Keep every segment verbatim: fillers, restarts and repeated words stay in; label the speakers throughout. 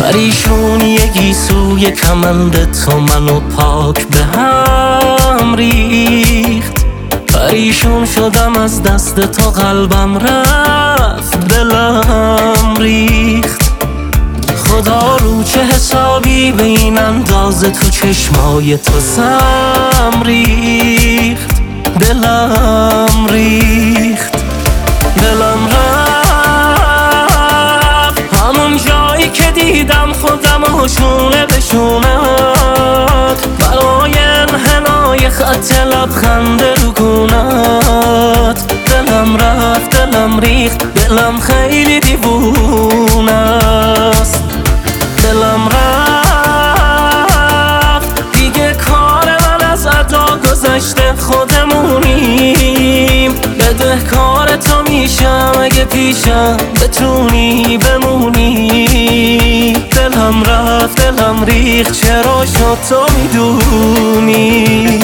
Speaker 1: پریشونی سوی کمند تو منو پاک به هم ریخت. پریشون شدم از دست تو، قلبم رفت دلم ریخت. خدا رو چه حسابی به این اندازه تو چشمای تو سم ریخت. دلم ریخت، دلم رفت همون جایی که دیدم خودم و شونه به شونت. برای انحنای خط لبخند رو گونت. دلم رفت، دلم ریخت، دلم خیلی دیوونه است. دلم رفت دیگه، کار من از ادا گذشته، خودمونیم. بدهکار تو میشم اگه پیشم بتونی بمونی. دلم رفت، دلم ریخت، چرا شد تو میدونی.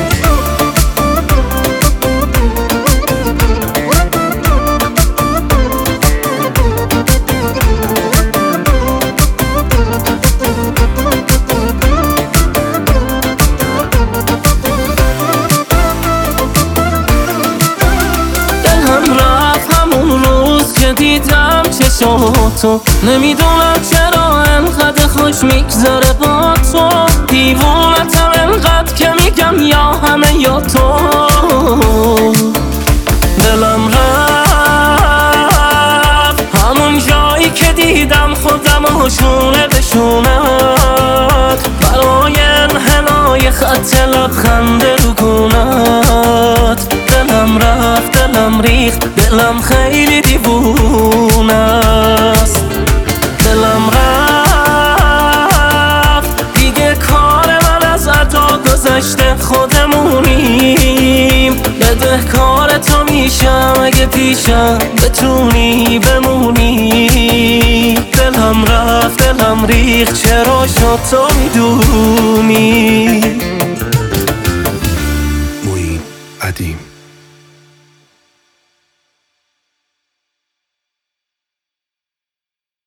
Speaker 1: دیدم چشاتو، نمیدونم چرا انقدر خوش میگذره با تو. دیوونتم انقدر که میگم یا همه یا تو. دلم رفت همون جایی که دیدم خودم و شونه به شونت. برای انحنای خط لبخند رو گونت. دلم رفت، دلم ریخت، دلم خیلی دیوونه است. دلم رفت دیگه، کار من از ادا گذشته، خودمونیم. بدهکار تو میشم اگه پیشم بتونی بمونی. دلم رفت، دلم ریخت، چرا شد تو میدونی.
Speaker 2: معین قدیم.